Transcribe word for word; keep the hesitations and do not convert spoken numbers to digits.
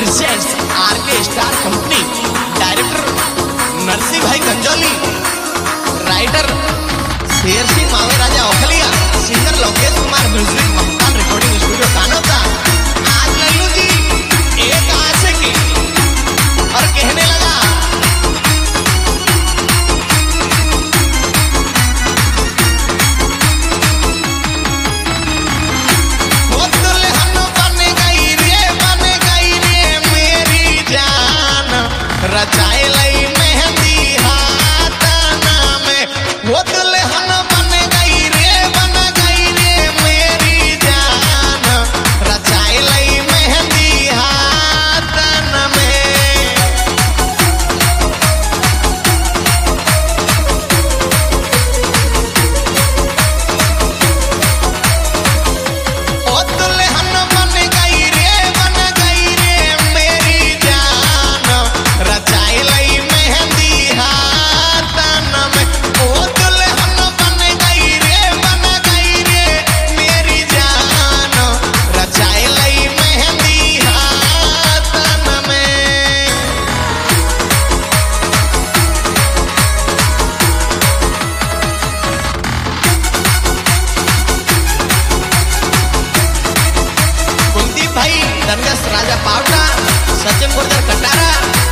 presents आर के star company. Director Narasimha भाई गंजोली, writer Sher Singh मावे राजा ओखलिया, सिंगर लोकेश कुमार, म्यूजिक महतान रिकॉर्डिंग स्टूडियो कानोता। आज लल्लू जी एक आशिक और कहने लगा रचाए लई मेहंदी हाथना में, वो दुल्हन बन गई रे, बन गई रे मेरी जान, रचाए लई मेहंदी हाथना में। वो दुल्हन बन गई रे, बन गई रे मेरी जान, रचाई लई मेहंदी हाथन में। ओ दुल्हन बन गई रे, बन गई रे मेरी जान, रचाई लई मेहंदी हाथन में। कुलदीप भाई, धनगस राजा पावटा, सचिन गुर्जर कटारा,